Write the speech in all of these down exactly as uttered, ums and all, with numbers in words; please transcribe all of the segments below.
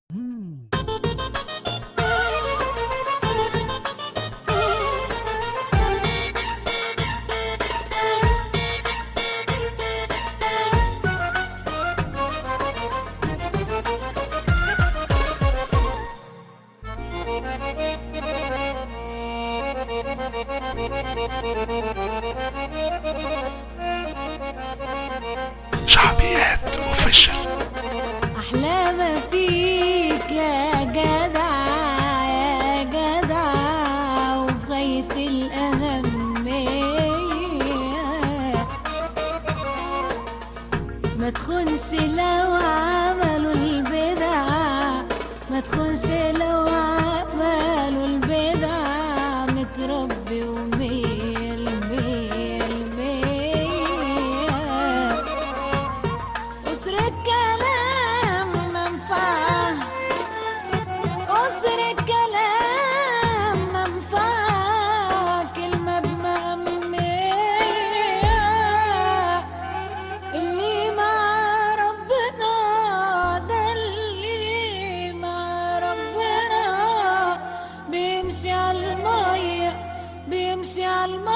شعبيات اوفيشال. احلى ما فيك يا جدع يا جدع وفي غاية الأهمية، ما تخونش لو عملوا البدع، ما تخونش لو عملوا البدع، متربي ومية المية المية. قصر الكلام منفعة، قصر الكلام منفعة، كلمة بمأمية. اللي مع ربنا ده اللي مع ربنا بيمشي على المية، بيمشي على المية.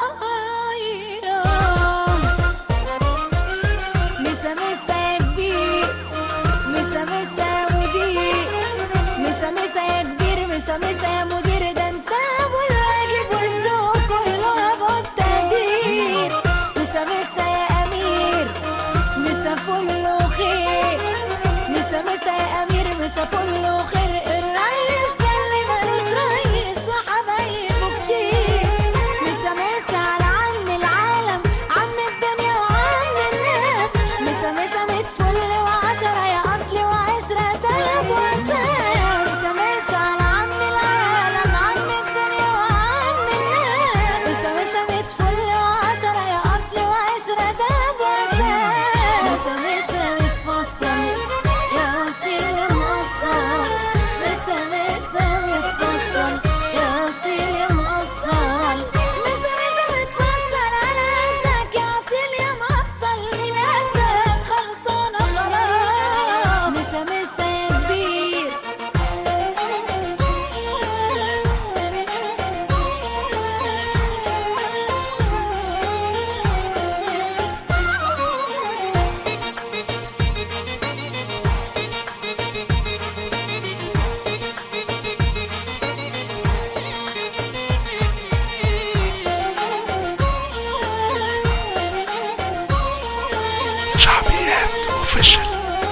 مسا مسا يا كبير، مسا مسا يا مدير، مسا مسا يا كبير، مسا مسا يا مدير، ده انت ابو الواجب والذوق كله ابو التقدير. مسا مسا يا امير، مسا فل وخير، مسا مسا يا امير، مسا فل وخير. الريس ده اللي مالوش ريس وحبايبه كتير. مسا مسا على عم العالم، عم الدنيا وعم الناس، مسا مسا ميت فل وعشرة يا اصلي وعشرة تلات واساس. مسا مسا على عم العالم، عم الدنيا وعم الناس، مسا مسا ميت فل وعشرة يا اصلي وعشرة تلات واساس. مسا مسا متفصل يا اصيل يا مقصر، مسا مسا متفصل يا اصيل يا مقصر، مسا مسا متفصل على قدك يا اصيل يا مقصر، من قدك خلصانه خلاص. مسا مسا يا كبير، شعبيات اوفيشال.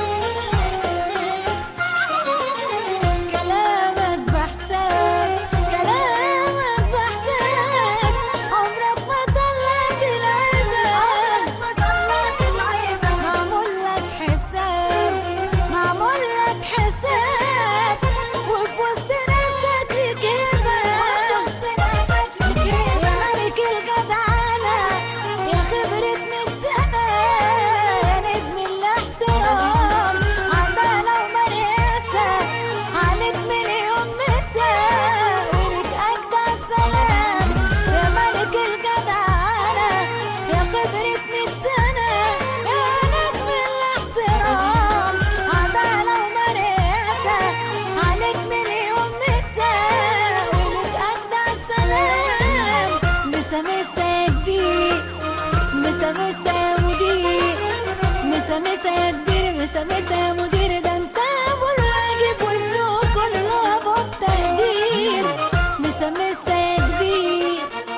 كلامك بحساب، كلامك بحساب، عمرك ما طلعت العيبة، عمرك ما طلعت العيبة. معمول لك حساب، معمول لك حساب، وفي وسط ناسك ليك هبة، وفي وسط ناسك ليك هبة. يا ملك الجدعنة يا خبرة مية سنة، يا نجم الاحترام عدالة ومرياسة، عليك مليون مساء ولك أجدع سلام. يا ملك الجدعنة يا خبرة مية سنة، يا نجم الاحترام عدالة ومرياسة، عليك مليون مساء ولك أجدع سلام. مسا مسا يا كبير، مسا مسا يا مدير، مسا مسا يا كبير، مسا مسا يا مدير، ده انت ابو الواجب والذوق كله ابو التقدير. مسا مسا يا كبير.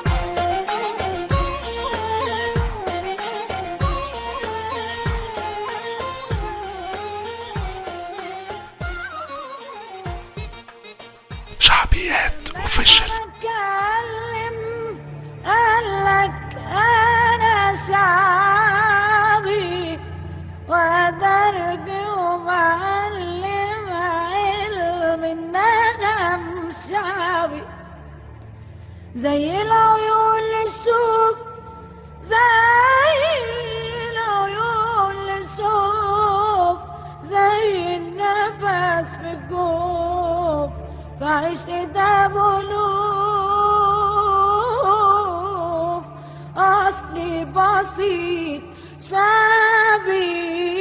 شعبيات اوفيشال. اتكلم قالك انا شعبي، وادرج ومعلم علم النغم شعبي، زي العيون للشوف، زي العيون للشوف، زي النفس في الجوف، فعشت ده بلوف، أصلي بسيط شعبي.